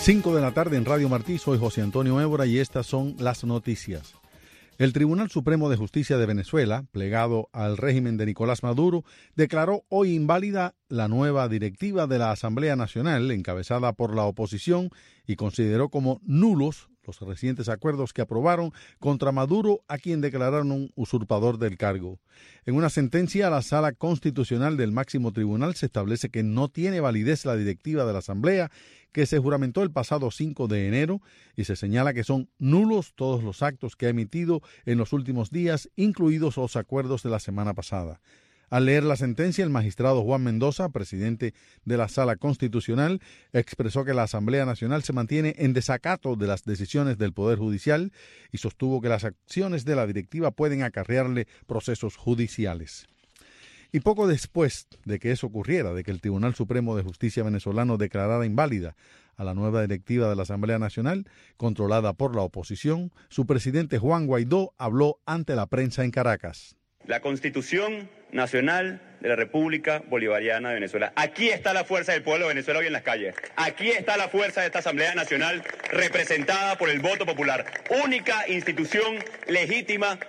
5 de la tarde en Radio Martí, soy José Antonio Évora y estas son las noticias. El Tribunal Supremo de Justicia de Venezuela, plegado al régimen de Nicolás Maduro, declaró hoy inválida la nueva directiva de la Asamblea Nacional, encabezada por la oposición, y consideró como nulos los recientes acuerdos que aprobaron contra Maduro, a quien declararon un usurpador del cargo. En una sentencia, la Sala Constitucional del Máximo Tribunal se establece que no tiene validez la directiva de la Asamblea, que se juramentó el pasado 5 de enero, y se señala que son nulos todos los actos que ha emitido en los últimos días, incluidos los acuerdos de la semana pasada. Al leer la sentencia, el magistrado Juan Mendoza, presidente de la Sala Constitucional, expresó que la Asamblea Nacional se mantiene en desacato de las decisiones del Poder Judicial y sostuvo que las acciones de la directiva pueden acarrearle procesos judiciales. Y poco después de que eso ocurriera, de que el Tribunal Supremo de Justicia venezolano declarara inválida a la nueva directiva de la Asamblea Nacional, controlada por la oposición, su presidente Juan Guaidó habló ante la prensa en Caracas. La Constitución Nacional de la República Bolivariana de Venezuela. Aquí está la fuerza del pueblo de Venezuela hoy en las calles. Aquí está la fuerza de esta Asamblea Nacional representada por el voto popular. Única institución legítima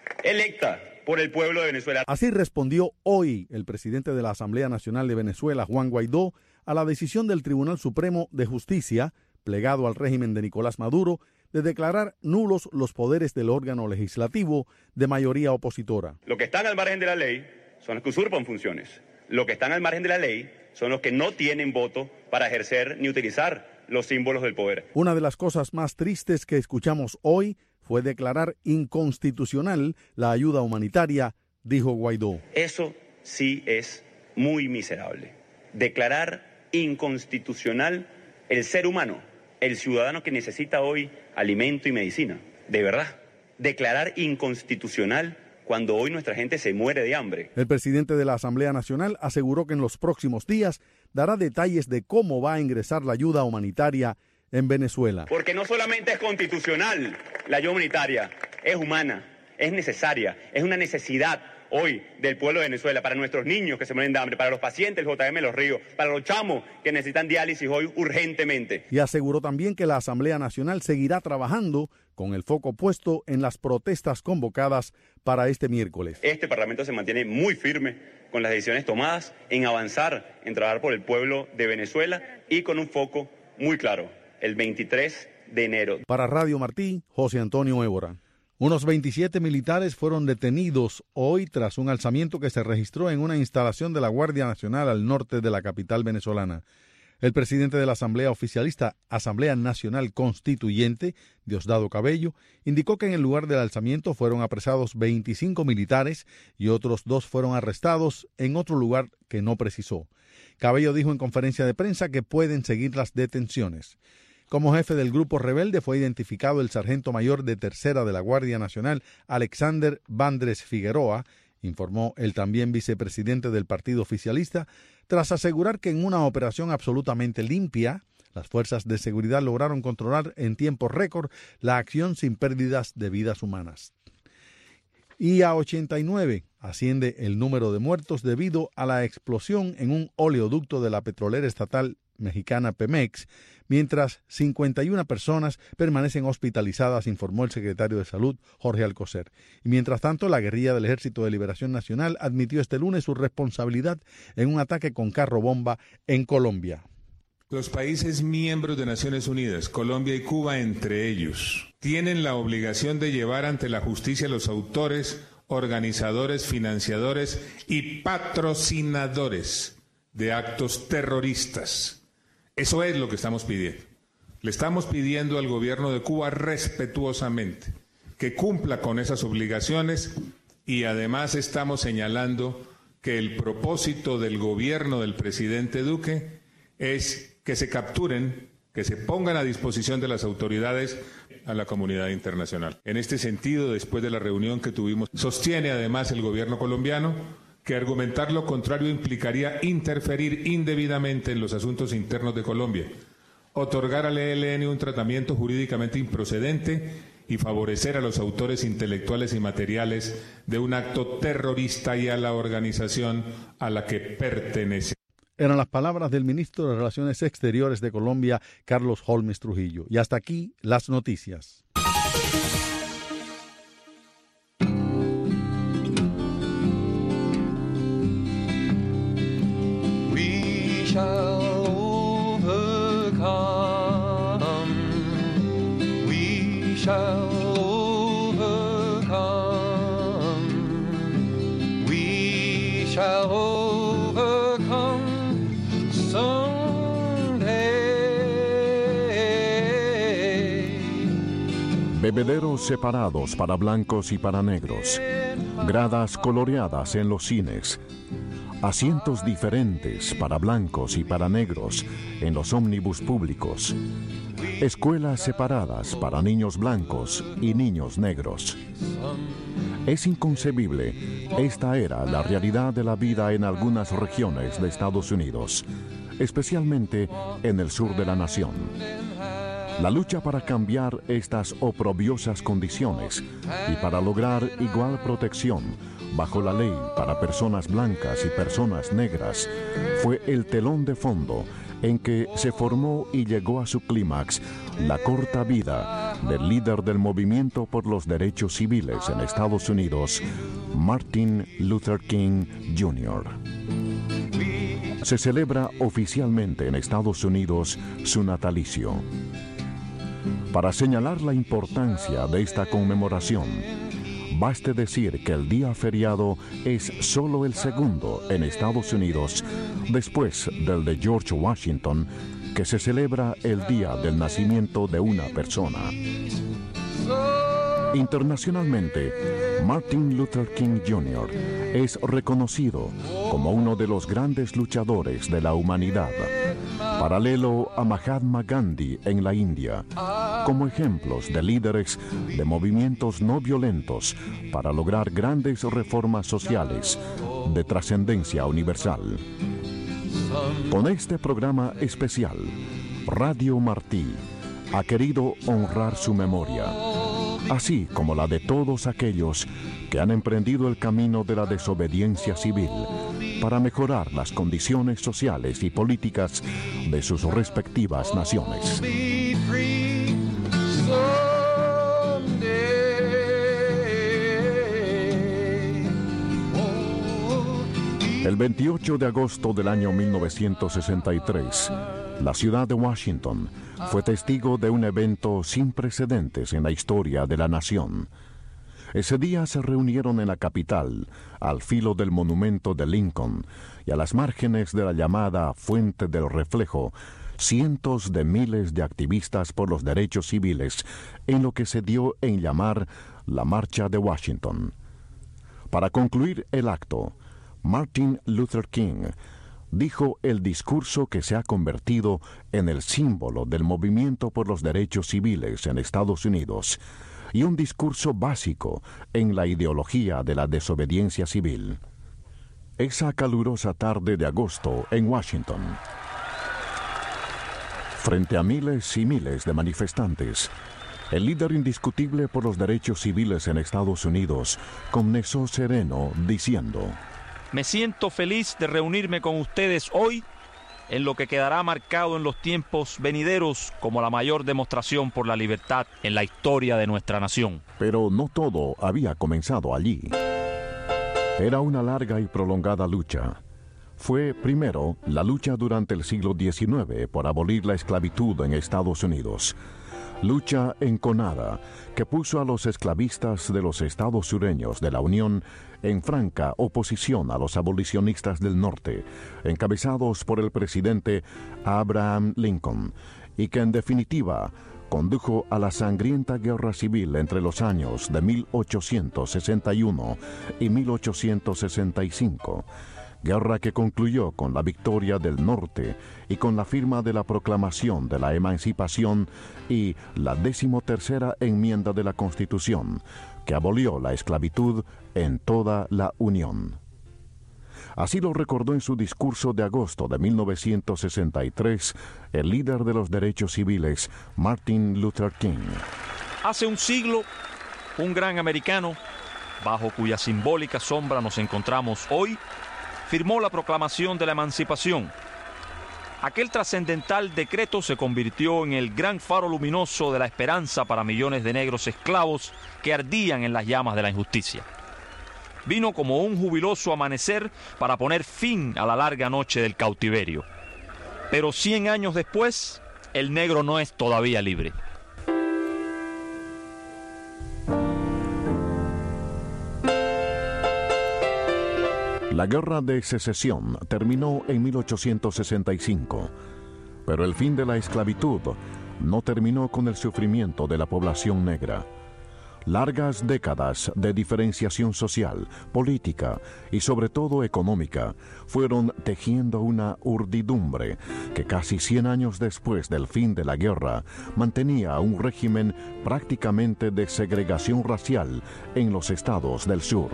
electa por el pueblo de Venezuela. Así respondió hoy el presidente de la Asamblea Nacional de Venezuela, Juan Guaidó, a la decisión del Tribunal Supremo de Justicia, plegado al régimen de Nicolás Maduro, de declarar nulos los poderes del órgano legislativo de mayoría opositora. Los que están al margen de la ley son los que usurpan funciones. Los que están al margen de la ley son los que no tienen voto para ejercer ni utilizar los símbolos del poder. Una de las cosas más tristes que escuchamos hoy fue declarar inconstitucional la ayuda humanitaria, dijo Guaidó. Eso sí es muy miserable. Declarar inconstitucional el ser humano, el ciudadano que necesita hoy alimento y medicina. De verdad, declarar inconstitucional cuando hoy nuestra gente se muere de hambre. El presidente de la Asamblea Nacional aseguró que en los próximos días dará detalles de cómo va a ingresar la ayuda humanitaria en Venezuela. Porque no solamente es constitucional la ayuda humanitaria, es humana, es necesaria, es una necesidad hoy del pueblo de Venezuela, para nuestros niños que se mueren de hambre, para los pacientes del JM de los Ríos, para los chamos que necesitan diálisis hoy urgentemente. Y aseguró también que la Asamblea Nacional seguirá trabajando con el foco puesto en las protestas convocadas para este miércoles. Este Parlamento se mantiene muy firme con las decisiones tomadas en avanzar, en trabajar por el pueblo de Venezuela y con un foco muy claro, el 23 de enero. Para Radio Martí, José Antonio Évora. Unos 27 militares fueron detenidos hoy tras un alzamiento que se registró en una instalación de la Guardia Nacional al norte de la capital venezolana. El presidente de la Asamblea Oficialista, Asamblea Nacional Constituyente, Diosdado Cabello, indicó que en el lugar del alzamiento fueron apresados 25 militares y otros 2 fueron arrestados en otro lugar que no precisó. Cabello dijo en conferencia de prensa que pueden seguir las detenciones. Como jefe del grupo rebelde fue identificado el sargento mayor de tercera de la Guardia Nacional, Alexander Vandres Figueroa, informó el también vicepresidente del partido oficialista, tras asegurar que en una operación absolutamente limpia, las fuerzas de seguridad lograron controlar en tiempo récord la acción sin pérdidas de vidas humanas. Y a 89 asciende el número de muertos debido a la explosión en un oleoducto de la petrolera estatal mexicana Pemex, mientras 51 personas permanecen hospitalizadas, informó el secretario de Salud, Jorge Alcocer. Y mientras tanto, la guerrilla del Ejército de Liberación Nacional admitió este lunes su responsabilidad en un ataque con carro bomba en Colombia. Los países miembros de Naciones Unidas, Colombia y Cuba entre ellos, tienen la obligación de llevar ante la justicia a los autores, organizadores, financiadores y patrocinadores de actos terroristas. Eso es lo que estamos pidiendo. Le estamos pidiendo al gobierno de Cuba respetuosamente que cumpla con esas obligaciones y además estamos señalando que el propósito del gobierno del presidente Duque es que se capturen, que se pongan a disposición de las autoridades a la comunidad internacional. En este sentido, después de la reunión que tuvimos, sostiene además el gobierno colombiano que argumentar lo contrario implicaría interferir indebidamente en los asuntos internos de Colombia, otorgar al ELN un tratamiento jurídicamente improcedente y favorecer a los autores intelectuales y materiales de un acto terrorista y a la organización a la que pertenece. Eran las palabras del ministro de Relaciones Exteriores de Colombia, Carlos Holmes Trujillo. Y hasta aquí las noticias. We shall overcome. We shall overcome. We shall overcome someday. Bebederos separados para blancos y para negros. Gradas coloreadas en los cines. Asientos diferentes para blancos y para negros en los ómnibus públicos. Escuelas separadas para niños blancos y niños negros. Es inconcebible. Esta era la realidad de la vida en algunas regiones de Estados Unidos, especialmente en el sur de la nación. La lucha para cambiar estas oprobiosas condiciones y para lograr igual protección bajo la ley para personas blancas y personas negras fue el telón de fondo en que se formó y llegó a su clímax la corta vida del líder del movimiento por los derechos civiles en Estados Unidos, Martin Luther King Jr. Se celebra oficialmente en Estados Unidos su natalicio. Para señalar la importancia de esta conmemoración, baste decir que el día feriado es solo el segundo en Estados Unidos, después del de George Washington, que se celebra el día del nacimiento de una persona. Internacionalmente, Martin Luther King Jr. es reconocido como uno de los grandes luchadores de la humanidad, paralelo a Mahatma Gandhi en la India, como ejemplos de líderes de movimientos no violentos para lograr grandes reformas sociales de trascendencia universal. Con este programa especial, Radio Martí ha querido honrar su memoria, así como la de todos aquellos que han emprendido el camino de la desobediencia civil para mejorar las condiciones sociales y políticas de sus respectivas naciones. El 28 de agosto del año 1963, la ciudad de Washington fue testigo de un evento sin precedentes en la historia de la nación. Ese día se reunieron en la capital, al filo del monumento de Lincoln y a las márgenes de la llamada Fuente del Reflejo, cientos de miles de activistas por los derechos civiles en lo que se dio en llamar la Marcha de Washington. Para concluir el acto, Martin Luther King dijo el discurso que se ha convertido en el símbolo del movimiento por los derechos civiles en Estados Unidos y un discurso básico en la ideología de la desobediencia civil. Esa calurosa tarde de agosto en Washington, frente a miles y miles de manifestantes, el líder indiscutible por los derechos civiles en Estados Unidos comenzó sereno diciendo: Me siento feliz de reunirme con ustedes hoy en lo que quedará marcado en los tiempos venideros como la mayor demostración por la libertad en la historia de nuestra nación. Pero no todo había comenzado allí. Era una larga y prolongada lucha. Fue, primero, la lucha durante el siglo XIX por abolir la esclavitud en Estados Unidos. Lucha enconada que puso a los esclavistas de los estados sureños de la Unión en franca oposición a los abolicionistas del norte, encabezados por el presidente Abraham Lincoln, y que en definitiva condujo a la sangrienta guerra civil entre los años de 1861 y 1865. Guerra que concluyó con la victoria del norte y con la firma de la Proclamación de la Emancipación y la 13ª enmienda de la Constitución, que abolió la esclavitud en toda la Unión. Así lo recordó en su discurso de agosto de 1963 el líder de los derechos civiles, Martin Luther King. Hace un siglo, un gran americano, bajo cuya simbólica sombra nos encontramos hoy, firmó la Proclamación de la Emancipación, Aquel trascendental decreto se convirtió en el gran faro luminoso de la esperanza para millones de negros esclavos que ardían en las llamas de la injusticia. Vino como un jubiloso amanecer para poner fin a la larga noche del cautiverio. Pero 100 años después, el negro no es todavía libre. La Guerra de Secesión terminó en 1865, pero el fin de la esclavitud no terminó con el sufrimiento de la población negra. Largas décadas de diferenciación social, política y sobre todo económica fueron tejiendo una urdidumbre que casi 100 años después del fin de la guerra mantenía un régimen prácticamente de segregación racial en los estados del sur.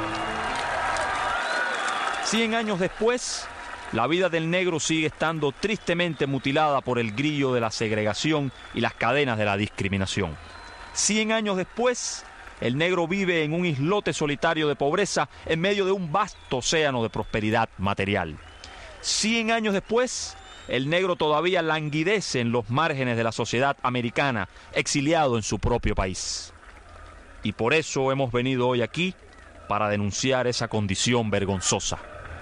100 años después, la vida del negro sigue estando tristemente mutilada por el grillo de la segregación y las cadenas de la discriminación. 100 años después, el negro vive en un islote solitario de pobreza en medio de un vasto océano de prosperidad material. 100 años después, el negro todavía languidece en los márgenes de la sociedad americana, exiliado en su propio país. Y por eso hemos venido hoy aquí para denunciar esa condición vergonzosa.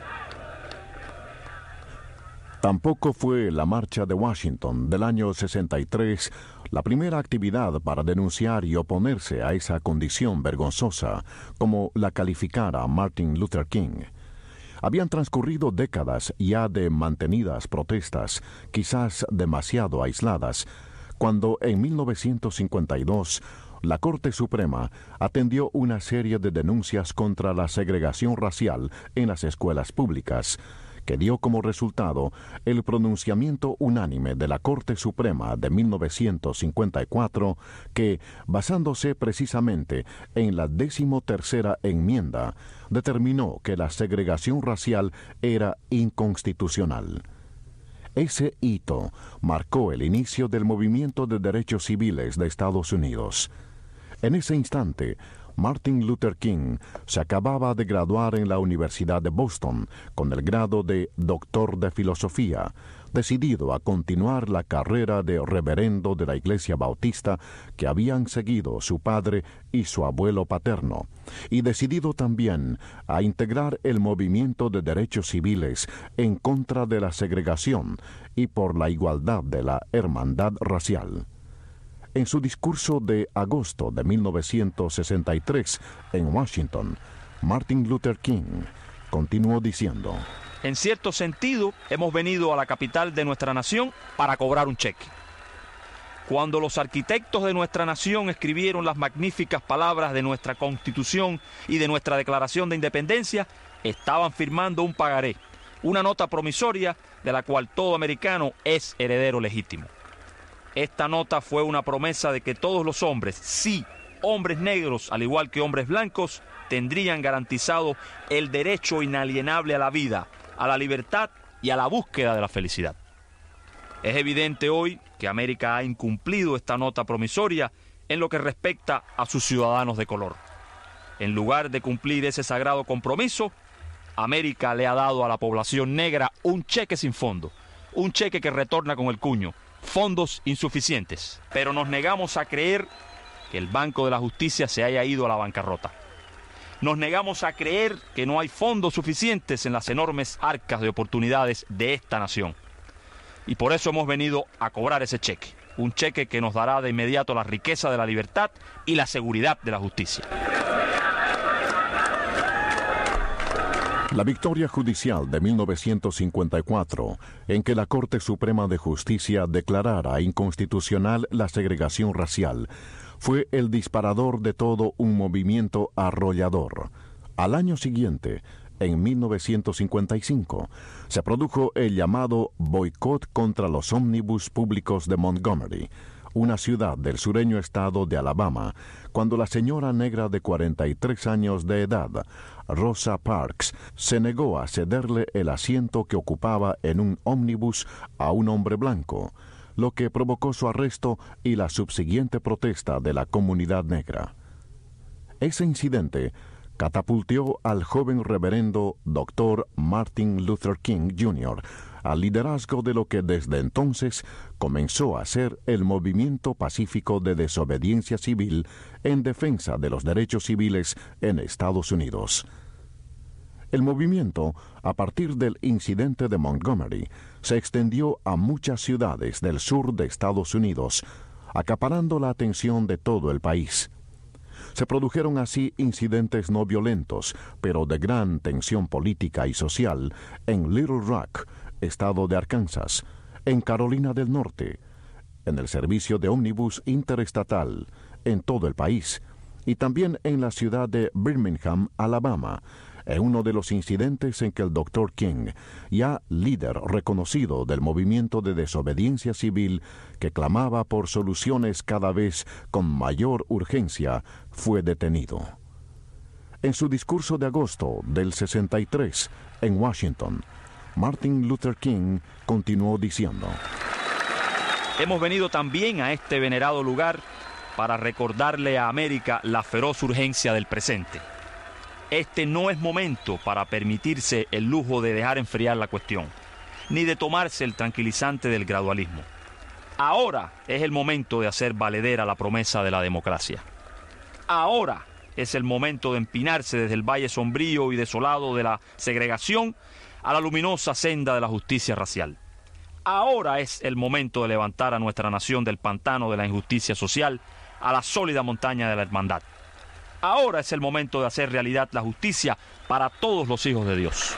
Tampoco fue la Marcha de Washington del año 63 la primera actividad para denunciar y oponerse a esa condición vergonzosa, como la calificara Martin Luther King. Habían transcurrido décadas ya de mantenidas protestas, quizás demasiado aisladas, cuando en 1952 la Corte Suprema atendió una serie de denuncias contra la segregación racial en las escuelas públicas, que dio como resultado el pronunciamiento unánime de la Corte Suprema de 1954 que, basándose precisamente en la 13ª enmienda, determinó que la segregación racial era inconstitucional. Ese hito marcó el inicio del movimiento de derechos civiles de Estados Unidos. En ese instante, Martin Luther King se acababa de graduar en la Universidad de Boston con el grado de doctor de filosofía, decidido a continuar la carrera de reverendo de la Iglesia Bautista que habían seguido su padre y su abuelo paterno, y decidido también a integrar el movimiento de derechos civiles en contra de la segregación y por la igualdad de la hermandad racial. En su discurso de agosto de 1963 en Washington, Martin Luther King continuó diciendo: En cierto sentido, hemos venido a la capital de nuestra nación para cobrar un cheque. Cuando los arquitectos de nuestra nación escribieron las magníficas palabras de nuestra Constitución y de nuestra Declaración de Independencia, estaban firmando un pagaré, una nota promisoria de la cual todo americano es heredero legítimo. Esta nota fue una promesa de que todos los hombres, sí, hombres negros, al igual que hombres blancos, tendrían garantizado el derecho inalienable a la vida, a la libertad y a la búsqueda de la felicidad. Es evidente hoy que América ha incumplido esta nota promisoria en lo que respecta a sus ciudadanos de color. En lugar de cumplir ese sagrado compromiso, América le ha dado a la población negra un cheque sin fondo, un cheque que retorna con el cuño: fondos insuficientes. Pero nos negamos a creer que el Banco de la Justicia se haya ido a la bancarrota. Nos negamos a creer que no hay fondos suficientes en las enormes arcas de oportunidades de esta nación. Y por eso hemos venido a cobrar ese cheque. Un cheque que nos dará de inmediato la riqueza de la libertad y la seguridad de la justicia. La victoria judicial de 1954, en que la Corte Suprema de Justicia declarara inconstitucional la segregación racial, fue el disparador de todo un movimiento arrollador. Al año siguiente, en 1955, se produjo el llamado boicot contra los ómnibus públicos de Montgomery, una ciudad del sureño estado de Alabama, cuando la señora negra de 43 años de edad, Rosa Parks, se negó a cederle el asiento que ocupaba en un ómnibus a un hombre blanco, lo que provocó su arresto y la subsiguiente protesta de la comunidad negra. Ese incidente catapultó al joven reverendo Dr. Martin Luther King Jr. al liderazgo de lo que desde entonces comenzó a ser el movimiento pacífico de desobediencia civil en defensa de los derechos civiles en Estados Unidos. El movimiento, a partir del incidente de Montgomery, se extendió a muchas ciudades del sur de Estados Unidos, acaparando la atención de todo el país. Se produjeron así incidentes no violentos, pero de gran tensión política y social, en Little Rock, estado de Arkansas, en Carolina del Norte, en el servicio de ómnibus interestatal, en todo el país, y también en la ciudad de Birmingham, Alabama, en uno de los incidentes en que el Dr. King, ya líder reconocido del movimiento de desobediencia civil que clamaba por soluciones cada vez con mayor urgencia, fue detenido. En su discurso de agosto del 63 en Washington, Martin Luther King continuó diciendo: Hemos venido también a este venerado lugar para recordarle a América la feroz urgencia del presente. Este no es momento para permitirse el lujo de dejar enfriar la cuestión, ni de tomarse el tranquilizante del gradualismo. Ahora es el momento de hacer valedera la promesa de la democracia. Ahora es el momento de empinarse desde el valle sombrío y desolado de la segregación a la luminosa senda de la justicia racial. Ahora es el momento de levantar a nuestra nación del pantano de la injusticia social a la sólida montaña de la hermandad. Ahora es el momento de hacer realidad la justicia para todos los hijos de Dios.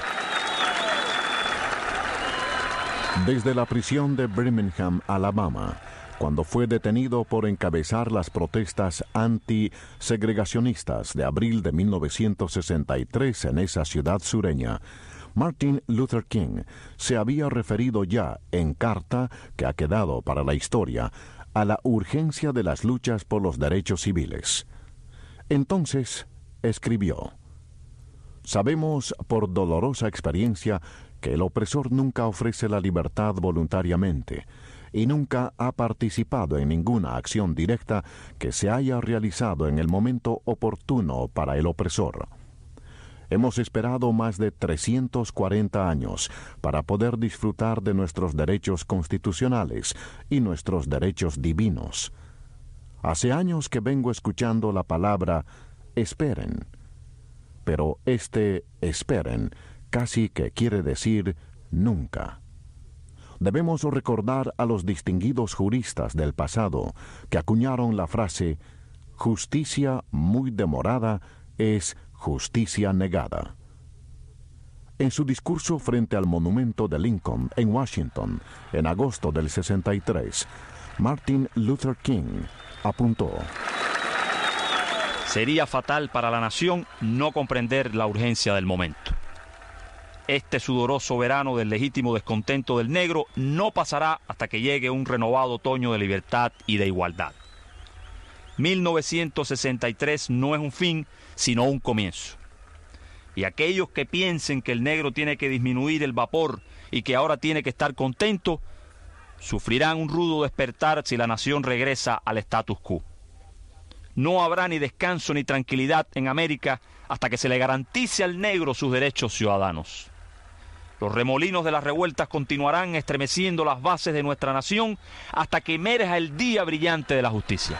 Desde la prisión de Birmingham, Alabama, cuando fue detenido por encabezar las protestas anti-segregacionistas de abril de 1963 en esa ciudad sureña, Martin Luther King se había referido ya en carta que ha quedado para la historia a la urgencia de las luchas por los derechos civiles. Entonces escribió: Sabemos por dolorosa experiencia que el opresor nunca ofrece la libertad voluntariamente y nunca ha participado en ninguna acción directa que se haya realizado en el momento oportuno para el opresor. Hemos esperado más de 340 años para poder disfrutar de nuestros derechos constitucionales y nuestros derechos divinos. Hace años que vengo escuchando la palabra esperen, pero este esperen casi que quiere decir nunca. Debemos recordar a los distinguidos juristas del pasado que acuñaron la frase justicia muy demorada es justicia negada. En su discurso frente al monumento de Lincoln en Washington en agosto del 63, Martin Luther King apuntó: Sería fatal para la nación no comprender la urgencia del momento. Este sudoroso verano del legítimo descontento del negro no pasará hasta que llegue un renovado otoño de libertad y de igualdad. 1963 no es un fin, sino un comienzo. Y aquellos que piensen que el negro tiene que disminuir el vapor y que ahora tiene que estar contento, sufrirán un rudo despertar si la nación regresa al status quo. No habrá ni descanso ni tranquilidad en América hasta que se le garantice al negro sus derechos ciudadanos. Los remolinos de las revueltas continuarán estremeciendo las bases de nuestra nación hasta que emerja el día brillante de la justicia.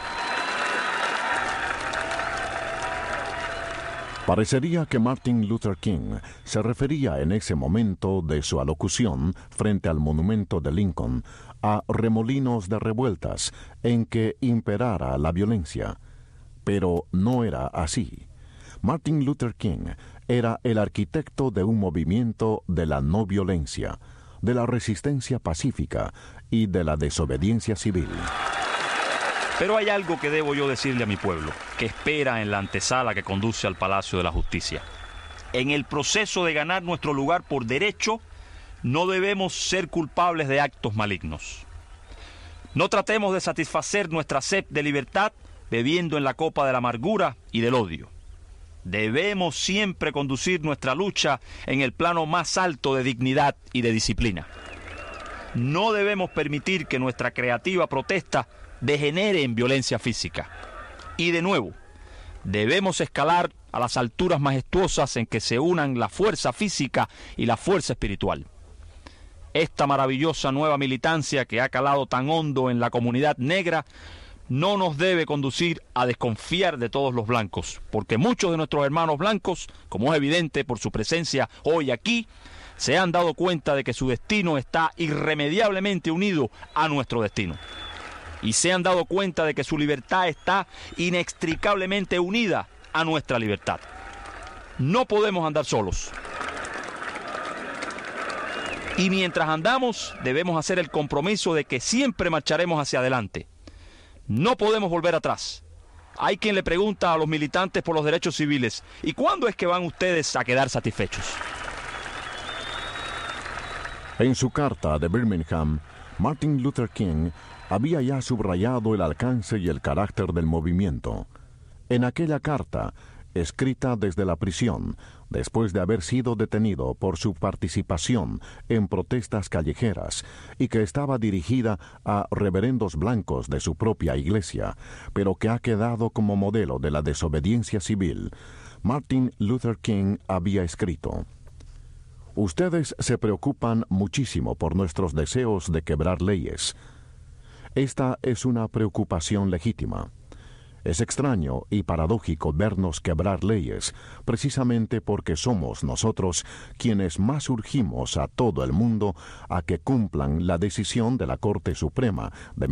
Parecería que Martin Luther King se refería en ese momento de su alocución frente al monumento de Lincoln a remolinos de revueltas en que imperara la violencia. Pero no era así. Martin Luther King era el arquitecto de un movimiento de la no violencia, de la resistencia pacífica y de la desobediencia civil. Pero hay algo que debo yo decirle a mi pueblo, que espera en la antesala que conduce al Palacio de la Justicia. En el proceso de ganar nuestro lugar por derecho, no debemos ser culpables de actos malignos. No tratemos de satisfacer nuestra sed de libertad bebiendo en la copa de la amargura y del odio. Debemos siempre conducir nuestra lucha en el plano más alto de dignidad y de disciplina. No debemos permitir que nuestra creativa protesta degenere en violencia física. Y de nuevo, debemos escalar a las alturas majestuosas en que se unan la fuerza física y la fuerza espiritual. esta maravillosa nueva militancia que ha calado tan hondo en la comunidad negra no nos debe conducir a desconfiar de todos los blancos, porque muchos de nuestros hermanos blancos, como es evidente por su presencia hoy aquí, se han dado cuenta de que su destino está irremediablemente unido a nuestro destino. Y se han dado cuenta de que su libertad está inextricablemente unida a nuestra libertad. No podemos andar solos. Y mientras andamos, debemos hacer el compromiso de que siempre marcharemos hacia adelante. No podemos volver atrás. Hay quien le pregunta a los militantes por los derechos civiles, ¿y cuándo es que van ustedes a quedar satisfechos? En su carta de Birmingham, Martin Luther King había ya subrayado el alcance y el carácter del movimiento. En aquella carta, escrita desde la prisión, después de haber sido detenido por su participación en protestas callejeras y que estaba dirigida a reverendos blancos de su propia iglesia, pero que ha quedado como modelo de la desobediencia civil, Martin Luther King había escrito: «Ustedes se preocupan muchísimo por nuestros deseos de quebrar leyes. Esta es una preocupación legítima. Es extraño y paradójico vernos quebrar leyes, precisamente porque somos nosotros quienes más urgimos a todo el mundo a que cumplan la decisión de la Corte Suprema de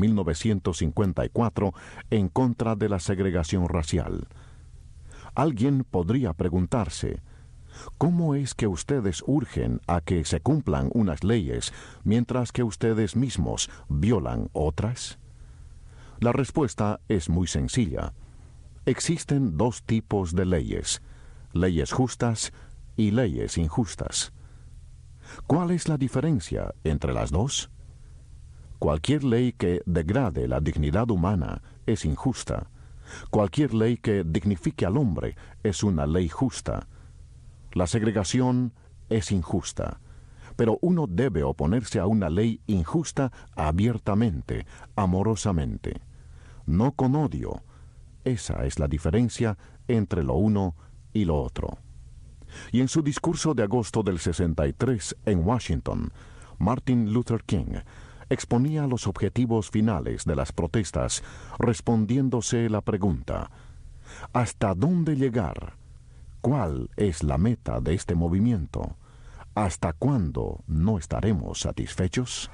1954 en contra de la segregación racial. Alguien podría preguntarse, ¿cómo es que ustedes urgen a que se cumplan unas leyes mientras que ustedes mismos violan otras? La respuesta es muy sencilla. Existen dos tipos de leyes: leyes justas y leyes injustas. ¿Cuál es la diferencia entre las dos? Cualquier ley que degrade la dignidad humana es injusta. Cualquier ley que dignifique al hombre es una ley justa. La segregación es injusta, pero uno debe oponerse a una ley injusta abiertamente, amorosamente, no con odio. Esa es la diferencia entre lo uno y lo otro». Y en su discurso de agosto del 63 en Washington, Martin Luther King exponía los objetivos finales de las protestas, respondiéndose la pregunta: ¿hasta dónde llegar? ¿Cuál es la meta de este movimiento? ¿Hasta cuándo no estaremos satisfechos?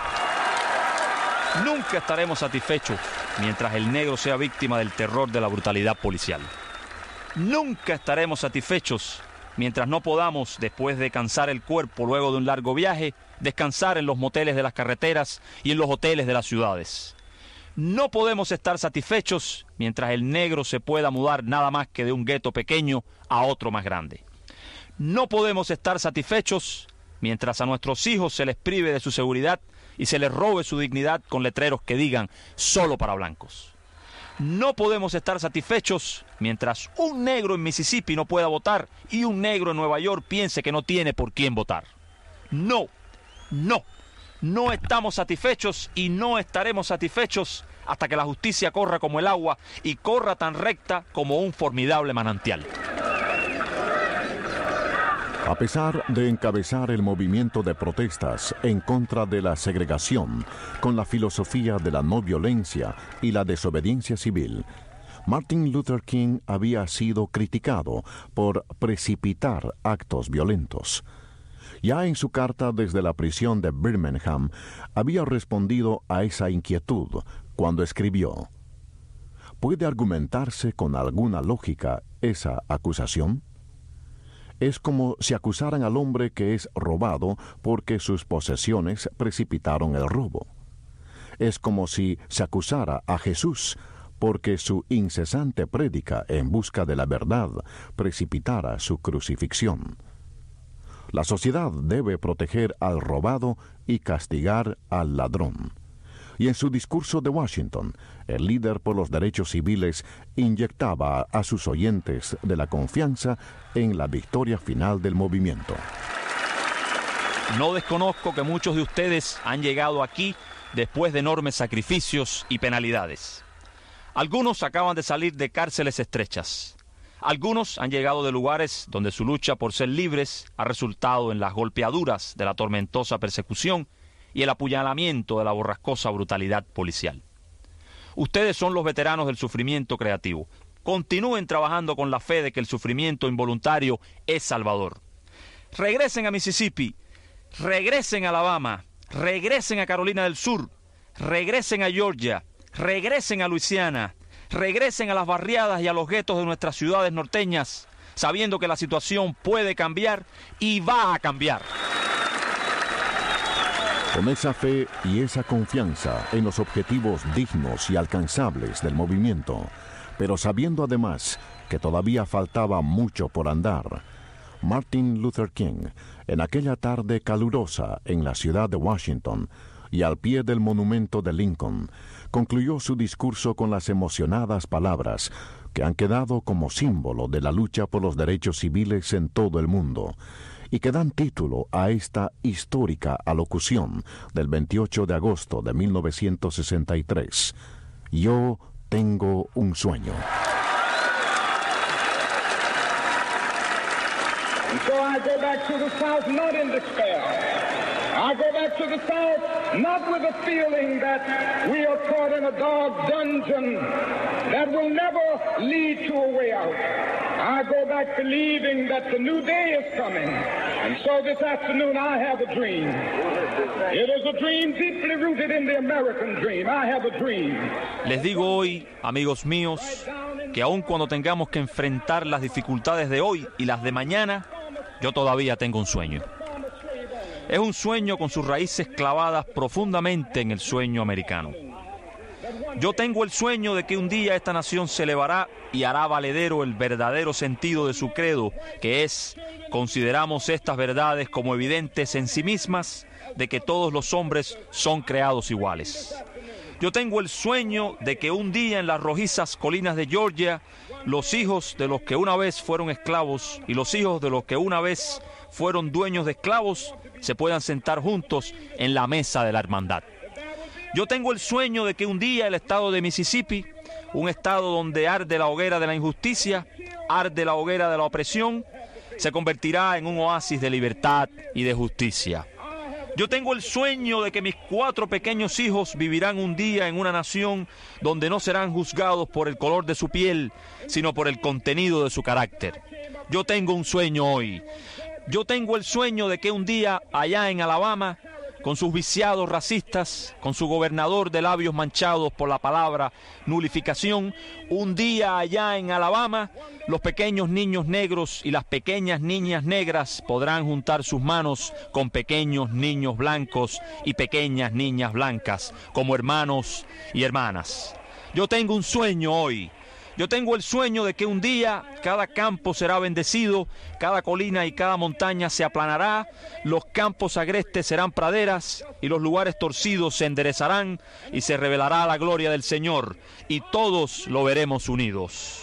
Nunca estaremos satisfechos mientras el negro sea víctima del terror de la brutalidad policial. Nunca estaremos satisfechos mientras no podamos, después de cansar el cuerpo luego de un largo viaje, descansar en los moteles de las carreteras y en los hoteles de las ciudades. No podemos estar satisfechos mientras el negro se pueda mudar nada más que de un gueto pequeño a otro más grande. No podemos estar satisfechos mientras a nuestros hijos se les prive de su seguridad y se les robe su dignidad con letreros que digan «solo para blancos». No podemos estar satisfechos mientras un negro en Mississippi no pueda votar y un negro en Nueva York piense que no tiene por quién votar. No estamos satisfechos y no estaremos satisfechos hasta que la justicia corra como el agua y corra tan recta como un formidable manantial. A pesar de encabezar el movimiento de protestas en contra de la segregación con la filosofía de la no violencia y la desobediencia civil, Martin Luther King había sido criticado por precipitar actos violentos. Ya en su carta desde la prisión de Birmingham había respondido a esa inquietud cuando escribió: ¿puede argumentarse con alguna lógica esa acusación? Es como si acusaran al hombre que es robado porque sus posesiones precipitaron el robo. Es como si se acusara a Jesús porque su incesante prédica en busca de la verdad precipitara su crucifixión. La sociedad debe proteger al robado y castigar al ladrón. Y en su discurso de Washington, el líder por los derechos civiles inyectaba a sus oyentes de la confianza en la victoria final del movimiento. No desconozco que muchos de ustedes han llegado aquí después de enormes sacrificios y penalidades. Algunos acaban de salir de cárceles estrechas. Algunos han llegado de lugares donde su lucha por ser libres ha resultado en las golpeaduras de la tormentosa persecución y el apuñalamiento de la borrascosa brutalidad policial. Ustedes son los veteranos del sufrimiento creativo. Continúen trabajando con la fe de que el sufrimiento involuntario es salvador. Regresen a Mississippi, regresen a Alabama, regresen a Carolina del Sur, regresen a Georgia, regresen a Luisiana, regresen a las barriadas y a los guetos de nuestras ciudades norteñas, sabiendo que la situación puede cambiar y va a cambiar. Con esa fe y esa confianza en los objetivos dignos y alcanzables del movimiento, pero sabiendo además que todavía faltaba mucho por andar, Martin Luther King, en aquella tarde calurosa en la ciudad de Washington y al pie del monumento de Lincoln, concluyó su discurso con las emocionadas palabras que han quedado como símbolo de la lucha por los derechos civiles en todo el mundo y que dan título a esta histórica alocución del 28 de agosto de 1963. Yo tengo un sueño. And so I go back to the South not in despair. I go back to the South not with a feeling that we are caught in a dark dungeon that will never lead to a way out. I go back believing that the new day is coming. And so this afternoon I have a dream. It is a dream deeply rooted in the American dream. I have a dream. Les digo hoy, amigos míos, que aun cuando tengamos que enfrentar las dificultades de hoy y las de mañana, yo todavía tengo un sueño. Es un sueño con sus raíces clavadas profundamente en el sueño americano. Yo tengo el sueño de que un día esta nación se elevará y hará valedero el verdadero sentido de su credo, que es, consideramos estas verdades como evidentes en sí mismas, de que todos los hombres son creados iguales. Yo tengo el sueño de que un día en las rojizas colinas de Georgia, los hijos de los que una vez fueron esclavos y los hijos de los que una vez fueron dueños de esclavos se puedan sentar juntos en la mesa de la hermandad. Yo tengo el sueño de que un día el estado de Mississippi, un estado donde arde la hoguera de la injusticia, arde la hoguera de la opresión, se convertirá en un oasis de libertad y de justicia. Yo tengo el sueño de que mis 4 pequeños hijos vivirán un día en una nación donde no serán juzgados por el color de su piel, sino por el contenido de su carácter. Yo tengo un sueño hoy. Yo tengo el sueño de que un día allá en Alabama, con sus viciados racistas, con su gobernador de labios manchados por la palabra nulificación, un día allá en Alabama, los pequeños niños negros y las pequeñas niñas negras podrán juntar sus manos con pequeños niños blancos y pequeñas niñas blancas, como hermanos y hermanas. Yo tengo un sueño hoy. Yo tengo el sueño de que un día cada campo será bendecido, cada colina y cada montaña se aplanará, los campos agrestes serán praderas y los lugares torcidos se enderezarán y se revelará la gloria del Señor y todos lo veremos unidos.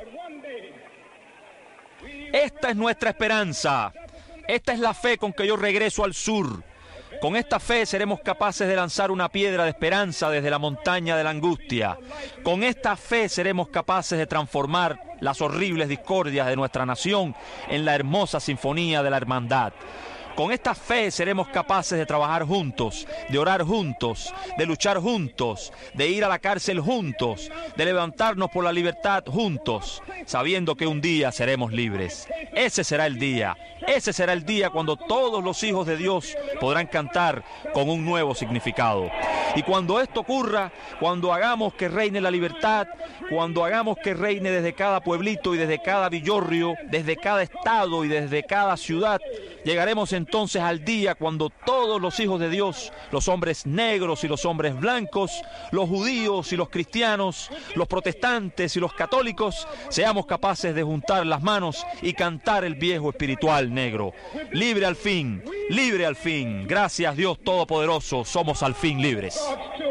Esta es nuestra esperanza, esta es la fe con que yo regreso al sur. Con esta fe seremos capaces de lanzar una piedra de esperanza desde la montaña de la angustia. Con esta fe seremos capaces de transformar las horribles discordias de nuestra nación en la hermosa sinfonía de la hermandad. Con esta fe seremos capaces de trabajar juntos, de orar juntos, de luchar juntos, de ir a la cárcel juntos, de levantarnos por la libertad juntos, sabiendo que un día seremos libres. Ese será el día cuando todos los hijos de Dios podrán cantar con un nuevo significado. Y cuando esto ocurra, cuando hagamos que reine la libertad, cuando hagamos que reine desde cada pueblito y desde cada villorrio, desde cada estado y desde cada ciudad, llegaremos entonces al día cuando todos los hijos de Dios, los hombres negros y los hombres blancos, los judíos y los cristianos, los protestantes y los católicos, seamos capaces de juntar las manos y cantar el viejo espiritual negro. Libre al fin, gracias Dios Todopoderoso, somos al fin libres.